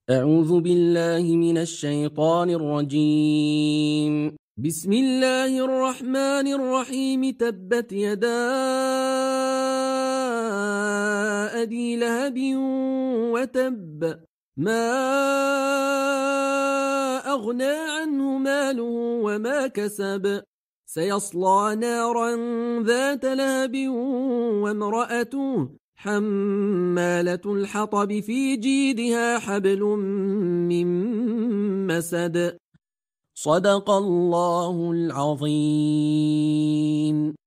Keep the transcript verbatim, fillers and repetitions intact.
أعوذ بالله من الشيطان الرجيم. بسم الله الرحمن الرحيم. تبت يدا أبي لهب وتب، ما أغنى عنه ماله وما كسب، سيصلى نارا ذات لهب وامرأته حمالة الحطب في جيدها حبل من مسد. صدق الله العظيم.